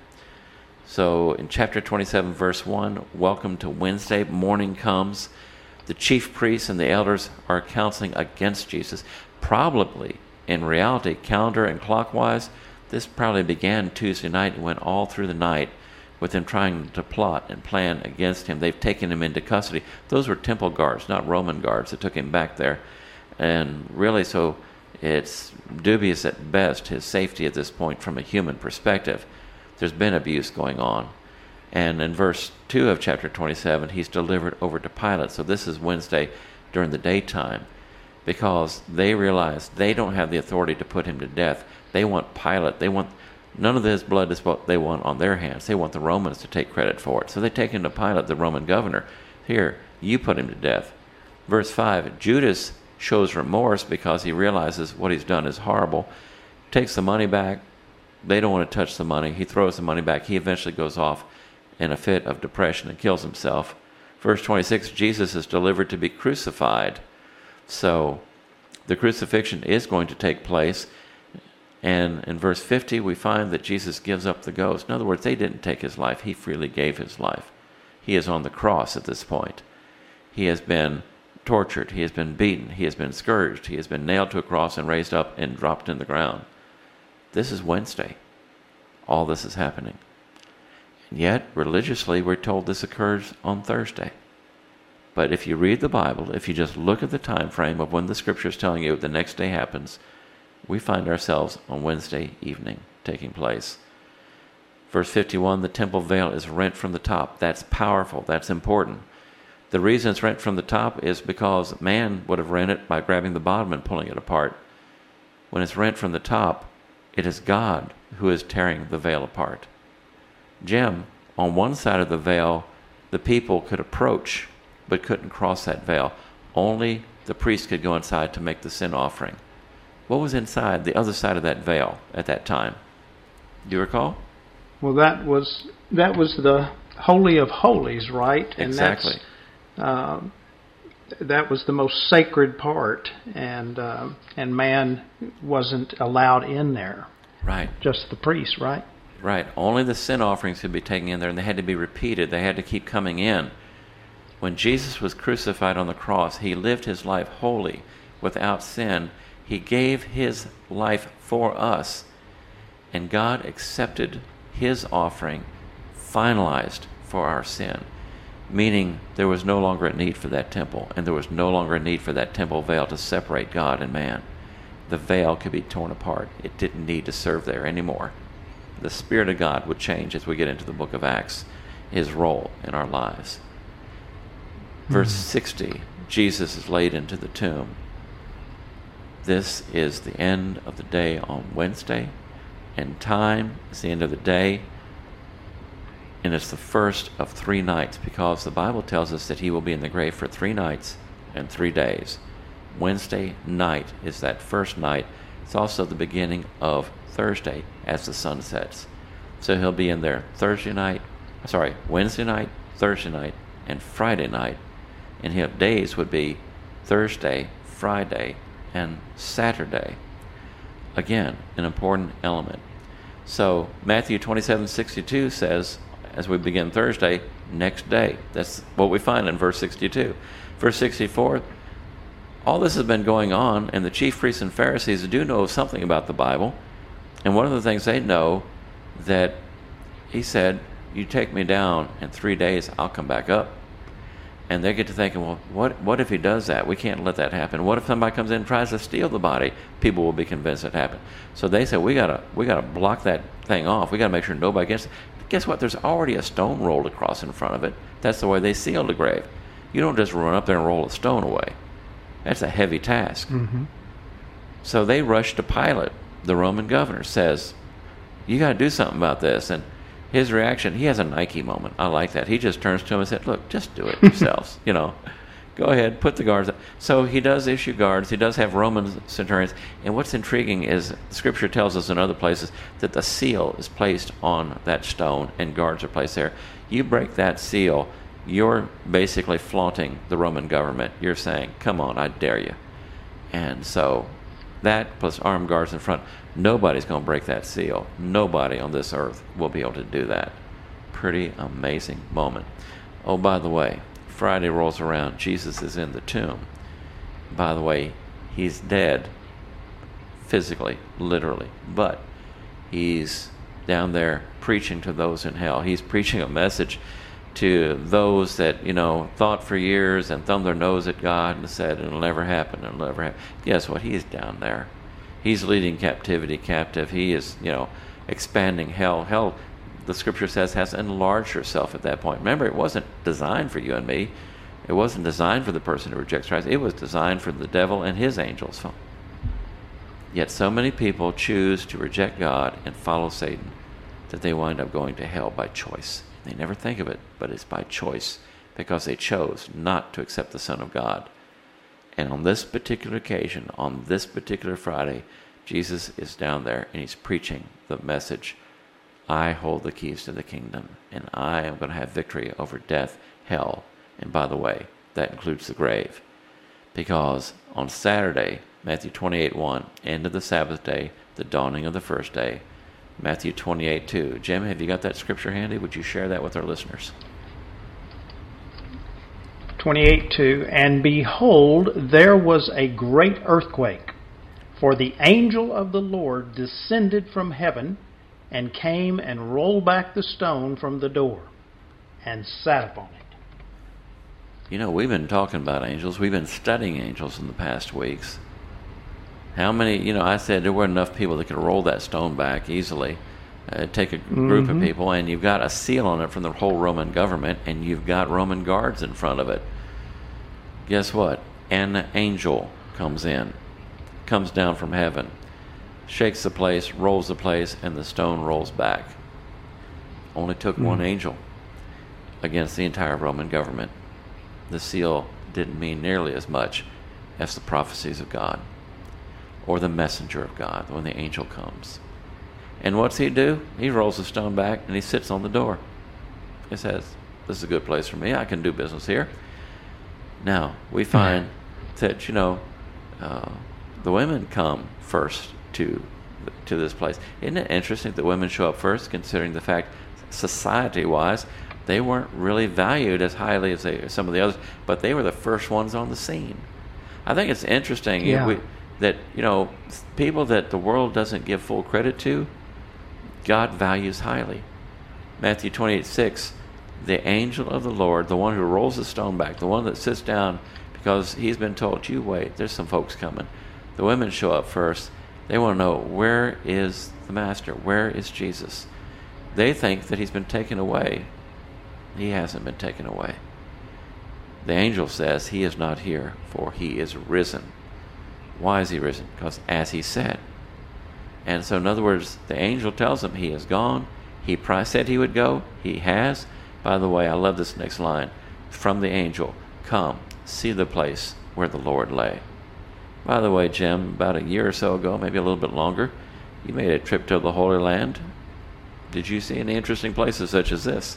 So in chapter 27, verse 1, welcome to Wednesday. Morning comes. The chief priests and the elders are counseling against Jesus. Probably, in reality, calendar and clockwise, this probably began Tuesday night and went all through the night with them trying to plot and plan against him. They've taken him into custody. Those were temple guards, not Roman guards, that took him back there. And really, so it's dubious at best, his safety at this point from a human perspective. There's been abuse going on. And in verse 2 of chapter 27, he's delivered over to Pilate. So this is Wednesday during the daytime, because they realize they don't have the authority to put him to death. They want Pilate. They want none of his blood is what they want on their hands. They want the Romans to take credit for it. So they take him to Pilate, the Roman governor. Here, you put him to death. Verse 5, Judas shows remorse because he realizes what he's done is horrible, takes the money back. They don't want to touch the money. He throws the money back. He eventually goes off in a fit of depression and kills himself. Verse 26, Jesus is delivered to be crucified. So the crucifixion is going to take place. And in verse 50, we find that Jesus gives up the ghost. In other words, they didn't take his life. He freely gave his life. He is on the cross at this point. He has been tortured. He has been beaten. He has been scourged. He has been nailed to a cross and raised up and dropped in the ground. This is Wednesday. All this is happening. And yet, religiously, we're told this occurs on Thursday. But if you read the Bible, if you just look at the time frame of when the Scripture is telling you the next day happens, we find ourselves on Wednesday evening taking place. Verse 51, the temple veil is rent from the top. That's powerful. That's important. The reason it's rent from the top is because man would have rent it by grabbing the bottom and pulling it apart. When it's rent from the top, it is God who is tearing the veil apart. Jim, on one side of the veil, the people could approach but couldn't cross that veil. Only the priest could go inside to make the sin offering. What was inside the other side of that veil at that time? Do you recall? Well, that was the Holy of Holies, right? Exactly. And that was the most sacred part, and man wasn't allowed in there. Right. Just the priest, right? Right. Only the sin offerings could be taken in there, and they had to be repeated. They had to keep coming in. When Jesus was crucified on the cross, he lived his life holy, without sin. He gave his life for us, and God accepted his offering, finalized for our sin, meaning there was no longer a need for that temple, and there was no longer a need for that temple veil to separate God and man. The veil could be torn apart. It didn't need to serve there anymore. The Spirit of God would change as we get into the book of Acts, his role in our lives. Verse 60, Jesus is laid into the tomb. This is the end of the day on Wednesday, and time is the end of the day, and it's the first of 3 nights, because the Bible tells us that he will be in the grave for 3 nights and 3 days. Wednesday night is that first night. It's also the beginning of Thursday as the sun sets. So he'll be in there Wednesday night, Thursday night, and Friday night. And his days would be Thursday, Friday, and Saturday. Again, an important element. So Matthew 27:62 says, as we begin Thursday, next day. That's what we find in verse 62. Verse 64, all this has been going on, and the chief priests and Pharisees do know something about the Bible. And one of the things they know, that he said, you take me down, in 3 days I'll come back up. And they get to thinking, well, what if he does that? We can't let that happen. What if somebody comes in and tries to steal the body? People will be convinced it happened. So they said, we gotta block that thing off. We gotta make sure nobody gets it. But guess what? There's already a stone rolled across in front of it. That's the way they sealed the grave. You don't just run up there and roll a stone away. That's a heavy task. Mm-hmm. So they rushed to Pilate. The Roman governor says, you got to do something about this. And his reaction, he has a Nike moment. I like that. He just turns to him and said, look, just do it yourselves. Go ahead, put the guards up. So he does issue guards. He does have Roman centurions. And what's intriguing is Scripture tells us in other places that the seal is placed on that stone and guards are placed there. You break that seal, you're basically flaunting the Roman government. You're saying, come on, I dare you. And so that plus armed guards in front, nobody's going to break that seal. Nobody on this earth will be able to do that. Pretty amazing moment. Oh, by the way, Friday rolls around. Jesus is in the tomb. By the way, he's dead physically, literally, but he's down there preaching to those in hell. He's preaching a message to those that, thought for years and thumbed their nose at God and said, it'll never happen, it'll never happen. Guess what? He's down there. He's leading captivity captive. He is, expanding hell. Hell, the Scripture says, has enlarged herself at that point. Remember, it wasn't designed for you and me. It wasn't designed for the person who rejects Christ. It was designed for the devil and his angels. Yet so many people choose to reject God and follow Satan that they wind up going to hell by choice. They never think of it, but it's by choice, because they chose not to accept the Son of God. And on this particular occasion, on this particular Friday, Jesus is down there and he's preaching the message, I hold the keys to the kingdom, and I am going to have victory over death, hell, and by the way, that includes the grave. Because on Saturday, Matthew 28:1, end of the Sabbath day, the dawning of the first day, Matthew 28:2. Jim, have you got that scripture handy? Would you share that with our listeners? 28:2, and behold, there was a great earthquake, for the angel of the Lord descended from heaven and came and rolled back the stone from the door and sat upon it. We've been talking about angels. We've been studying angels in the past weeks. How many, I said there weren't enough people that could roll that stone back easily. Take a group of people, and you've got a seal on it from the whole Roman government, and you've got Roman guards in front of it. Guess what? An angel comes down from heaven, shakes the place, rolls the place, and the stone rolls back. Only took one angel against the entire Roman government. The seal didn't mean nearly as much as the prophecies of God, or the messenger of God when the angel comes. And what's he do? He rolls the stone back and he sits on the door. He says, this is a good place for me. I can do business here. Now, we find that, the women come first to this place. Isn't it interesting that women show up first, considering the fact, society-wise, they weren't really valued as highly as some of the others, but they were the first ones on the scene. I think it's interesting that, people that the world doesn't give full credit to, God values highly. Matthew 28:6, the angel of the Lord, the one who rolls the stone back, the one that sits down because he's been told, you wait, there's some folks coming. The women show up first. They want to know, where is the Master? Where is Jesus? They think that he's been taken away. He hasn't been taken away. The angel says he is not here, for he is risen. Why is he risen? Because as he said. And so in other words, the angel tells him he is gone. He said he would go. He has. By the way, I love this next line from the angel. Come, see the place where the Lord lay. By the way, Jim, about a year or so ago, maybe a little bit longer, you made a trip to the Holy Land. Did you see any interesting places such as this?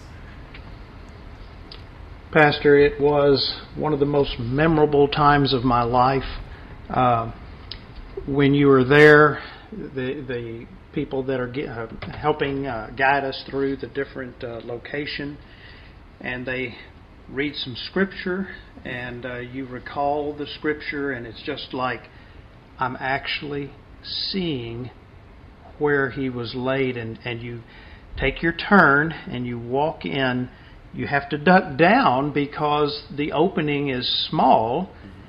Pastor, it was one of the most memorable times of my life. When you were there, the people that are helping guide us through the different location, and they read some scripture, and you recall the scripture, and it's just like I'm actually seeing where he was laid, and you take your turn and you walk in. You have to duck down because the opening is small.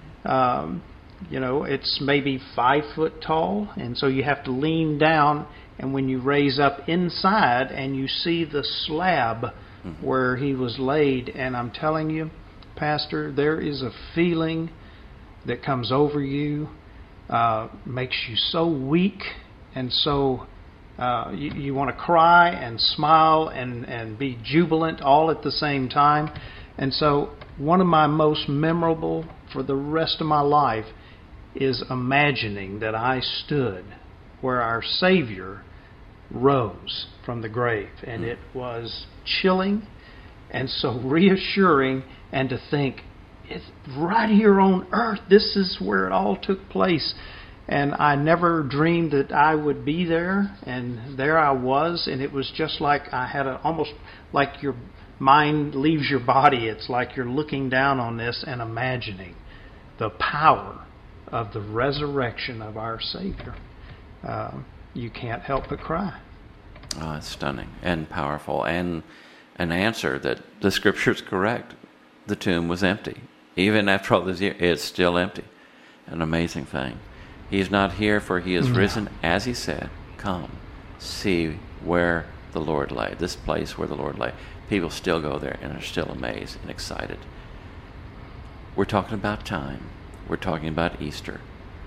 It's maybe 5 foot tall, and so you have to lean down, and when you raise up inside and you see the slab where he was laid, and I'm telling you, Pastor, there is a feeling that comes over you, makes you so weak, and so you want to cry and smile and be jubilant all at the same time. And so one of my most memorable for the rest of my life is imagining that I stood where our Savior rose from the grave. And it was chilling and so reassuring, and to think, it's right here on earth. This is where it all took place. And I never dreamed that I would be there, and there I was, and it was just like I had almost like your mind leaves your body. It's like you're looking down on this and imagining the power of the resurrection of our Savior. You can't help but cry. Oh, it's stunning and powerful, and an answer that the Scripture is correct. The tomb was empty. Even after all these years, it's still empty. An amazing thing. He is not here, for he is risen, as he said. Come, see where the Lord lay. This place where the Lord lay. People still go there and are still amazed and excited. We're talking about time. We're talking about Easter.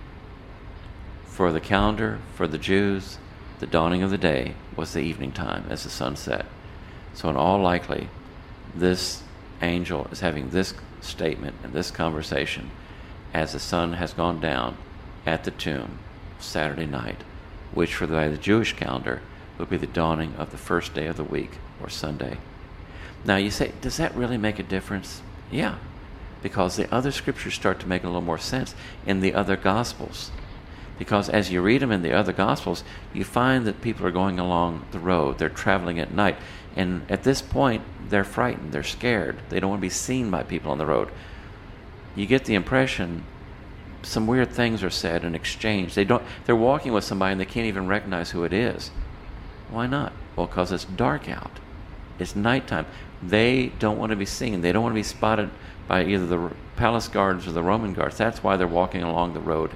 For the calendar, for the Jews, the dawning of the day was the evening time as the sun set. So in all likely, this angel is having this statement and this conversation as the sun has gone down at the tomb Saturday night, which for the Jewish calendar would be the dawning of the first day of the week, or Sunday. Now you say, does that really make a difference? Yeah, because the other scriptures start to make a little more sense in the other Gospels. Because as you read them in the other Gospels, you find that people are going along the road. They're traveling at night. And at this point, they're frightened. They're scared. They don't want to be seen by people on the road. You get the impression some weird things are said and exchanged. They're walking with somebody and they can't even recognize who it is. Why not? Well, because it's dark out. It's nighttime. They don't want to be seen. They don't want to be spotted by either the palace guards or the Roman guards. That's why they're walking along the road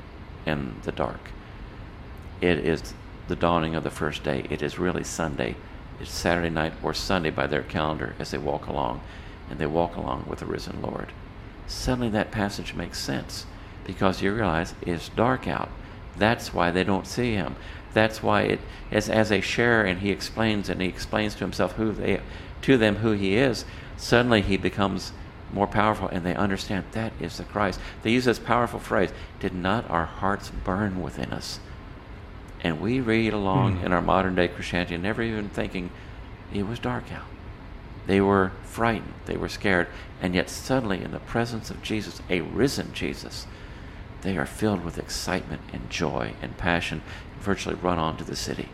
in the dark. It is the dawning of the first day. It is really Sunday. It's Saturday night or Sunday by their calendar as they walk along, and they walk along with the risen Lord. Suddenly that passage makes sense because you realize it's dark out. That's why they don't see him. That's why it is as they share and he explains to himself to them who he is. Suddenly he becomes more powerful and they understand that is the Christ. They use this powerful phrase, did not our hearts burn within us? And we read along in our modern day Christianity never even thinking it was dark out. They were frightened, they were scared, and yet suddenly in the presence of Jesus, a risen Jesus, they are filled with excitement and joy and passion, and virtually run on to the city.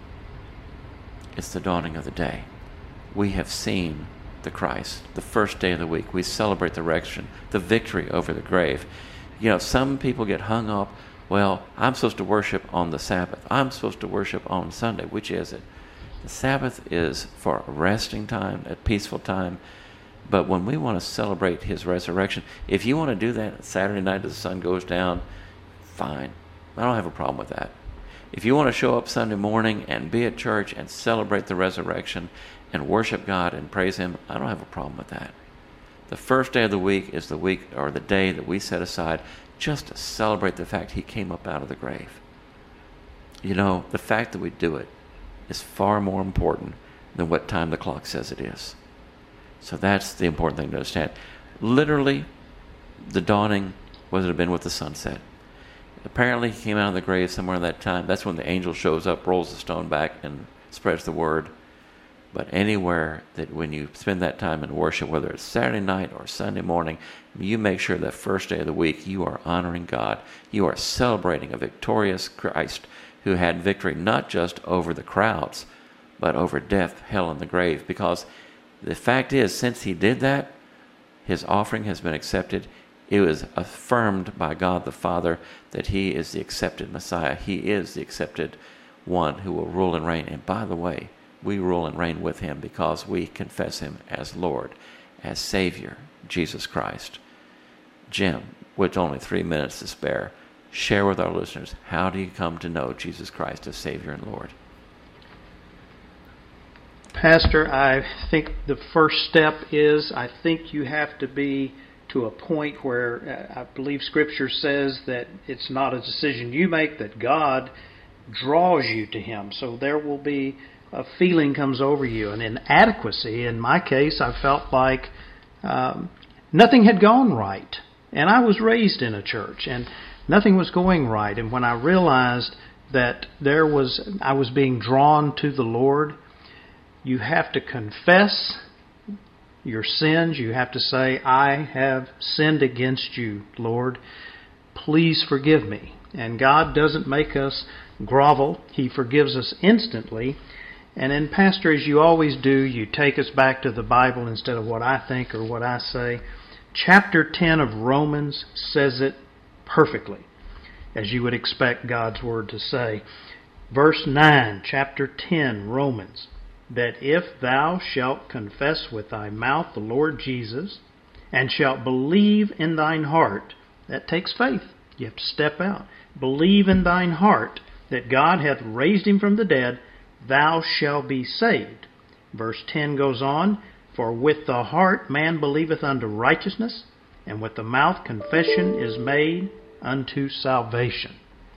It's the dawning of the day. We have seen the Christ, the first day of the week. We celebrate the resurrection, the victory over the grave. You know, some people get hung up, well, I'm supposed to worship on the Sabbath. I'm supposed to worship on Sunday. Which is it? The Sabbath is for a resting time, a peaceful time. But when we want to celebrate his resurrection, if you want to do that Saturday night as the sun goes down, fine. I don't have a problem with that. If you want to show up Sunday morning and be at church and celebrate the resurrection and worship God and praise him, I don't have a problem with that. The first day of the week is the week or the day that we set aside just to celebrate the fact he came up out of the grave. You know, the fact that we do it is far more important than what time the clock says it is. So that's the important thing to understand. Literally, the dawning would have been with the sunset. Apparently, he came out of the grave somewhere in that time. That's when the angel shows up, rolls the stone back, and spreads the word. But anywhere that when you spend that time in worship, whether it's Saturday night or Sunday morning, you make sure that first day of the week you are honoring God. You are celebrating a victorious Christ who had victory not just over the crowds, but over death, hell, and the grave. Because the fact is, since he did that, his offering has been accepted. It was affirmed by God the Father that he is the accepted Messiah. He is the accepted one who will rule and reign. And by the way, we rule and reign with him because we confess him as Lord, as Savior, Jesus Christ. Jim, with only 3 minutes to spare, share with our listeners, how do you come to know Jesus Christ as Savior and Lord? Pastor, I think the first step is, I think you have to be to a point where I believe Scripture says that it's not a decision you make, that God draws you to him. So there will be a feeling comes over you, an inadequacy. In my case, I felt like nothing had gone right. And I was raised in a church, and nothing was going right. And when I realized that I was being drawn to the Lord, you have to confess your sins. You have to say, I have sinned against you, Lord. Please forgive me. And God doesn't make us grovel. He forgives us instantly. And then, Pastor, as you always do, you take us back to the Bible instead of what I think or what I say. Chapter 10 of Romans says it perfectly, as you would expect God's Word to say. Verse 9, chapter 10, Romans, that if thou shalt confess with thy mouth the Lord Jesus, and shalt believe in thine heart, that takes faith. You have to step out. Believe in thine heart that God hath raised him from the dead, thou shalt be saved. Verse 10 goes on, for with the heart man believeth unto righteousness, and with the mouth confession is made unto salvation.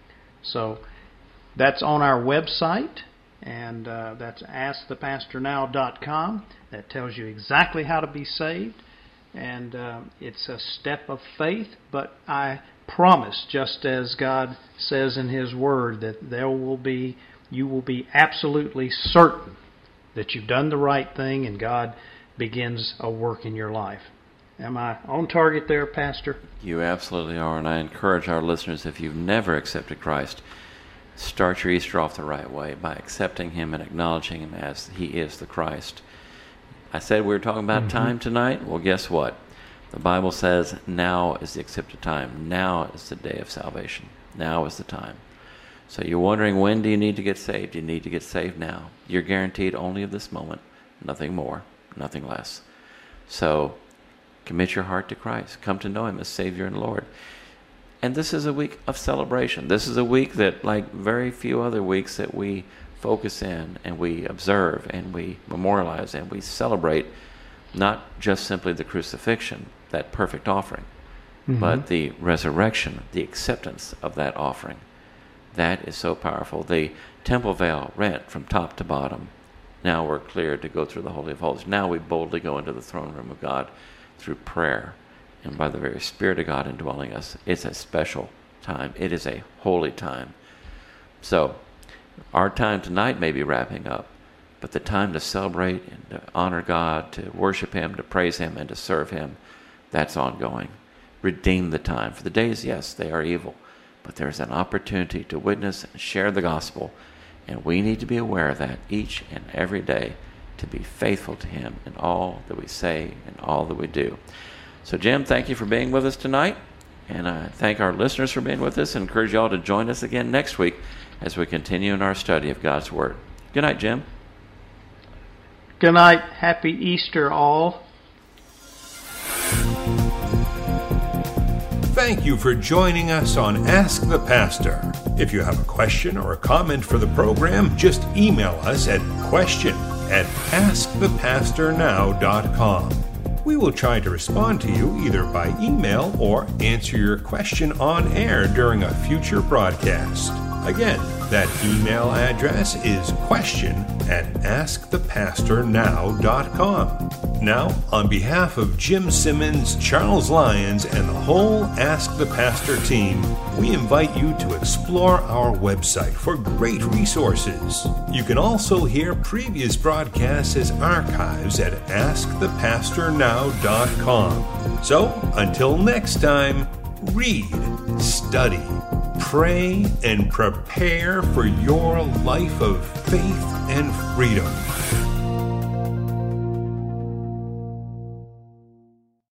So that's on our website, and that's askthepastornow.com. That tells you exactly how to be saved, and it's a step of faith, but I promise, just as God says in His Word, that you will be absolutely certain that you've done the right thing and God begins a work in your life. Am I on target there, Pastor? You absolutely are, and I encourage our listeners, if you've never accepted Christ, start your Easter off the right way by accepting Him and acknowledging Him as He is the Christ. I said we were talking about time tonight. Well, guess what? The Bible says now is the accepted time. Now is the day of salvation. Now is the time. So you're wondering, when do you need to get saved? You need to get saved now. You're guaranteed only of this moment, nothing more, nothing less. So commit your heart to Christ. Come to know Him as Savior and Lord. And this is a week of celebration. This is a week that, like very few other weeks, that we focus in and we observe and we memorialize and we celebrate not just simply the crucifixion, that perfect offering, but the resurrection, the acceptance of that offering. That is so powerful. The temple veil rent from top to bottom. Now we're cleared to go through the Holy of Holies. Now we boldly go into the throne room of God through prayer and by the very Spirit of God indwelling us. It's a special time. It is a holy time. So our time tonight may be wrapping up, but the time to celebrate and to honor God, to worship Him, to praise Him, and to serve Him, that's ongoing. Redeem the time. For the days, yes, they are evil, but there's an opportunity to witness and share the gospel, and we need to be aware of that each and every day, to be faithful to Him in all that we say and all that we do. So, Jim, thank you for being with us tonight, and I thank our listeners for being with us and encourage you all to join us again next week as we continue in our study of God's Word. Good night, Jim. Good night. Happy Easter, all. Thank you for joining us on Ask the Pastor. If you have a question or a comment for the program, just email us at question@askthepastornow.com. We will try to respond to you either by email or answer your question on air during a future broadcast. Again, that email address is question@askthepastornow.com. Now, on behalf of Jim Simmons, Charles Lyons, and the whole Ask the Pastor team, we invite you to explore our website for great resources. You can also hear previous broadcasts as archives at askthepastornow.com. So, until next time, read, study, Pray and prepare for your life of faith and freedom.